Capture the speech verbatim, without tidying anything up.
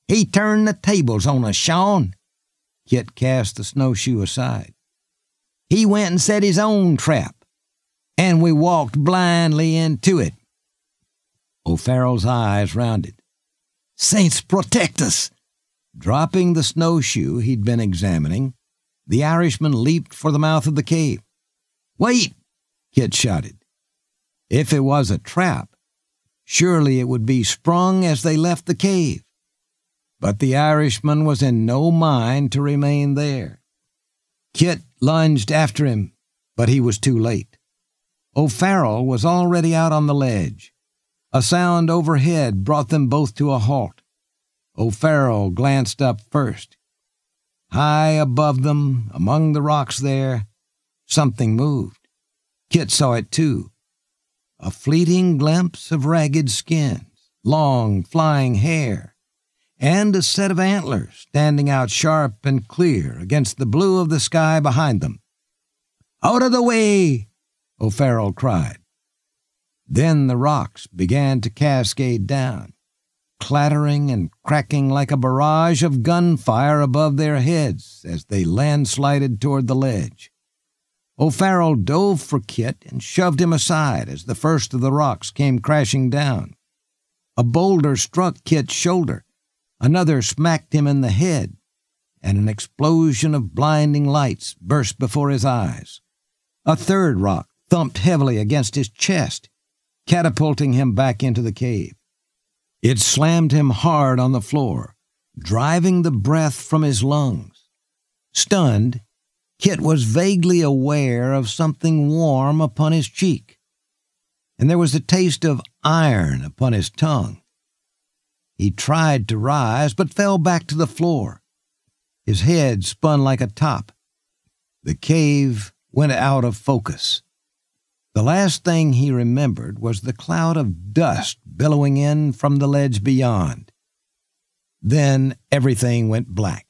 He turned the tables on us, Shawn. Kit cast the snowshoe aside. He went and set his own trap, and we walked blindly into it. O'Farrell's eyes rounded. Saints protect us! Dropping the snowshoe he'd been examining, the Irishman leaped for the mouth of the cave. Wait! Kit shouted. If it was a trap, surely it would be sprung as they left the cave. But the Irishman was in no mind to remain there. Kit lunged after him, but he was too late. O'Farrell was already out on the ledge. A sound overhead brought them both to a halt. O'Farrell glanced up first. High above them, among the rocks there, something moved. Kit saw it too. A fleeting glimpse of ragged skins, long flying hair, and a set of antlers standing out sharp and clear against the blue of the sky behind them. Out of the way! O'Farrell cried. Then the rocks began to cascade down, clattering and cracking like a barrage of gunfire above their heads as they landslided toward the ledge. O'Farrell dove for Kit and shoved him aside as the first of the rocks came crashing down. A boulder struck Kit's shoulder, another smacked him in the head, and an explosion of blinding lights burst before his eyes. A third rock thumped heavily against his chest, catapulting him back into the cave. It slammed him hard on the floor, driving the breath from his lungs. Stunned, Kit was vaguely aware of something warm upon his cheek, and there was a taste of iron upon his tongue. He tried to rise, but fell back to the floor. His head spun like a top. The cave went out of focus. The last thing he remembered was the cloud of dust billowing in from the ledge beyond. Then everything went black.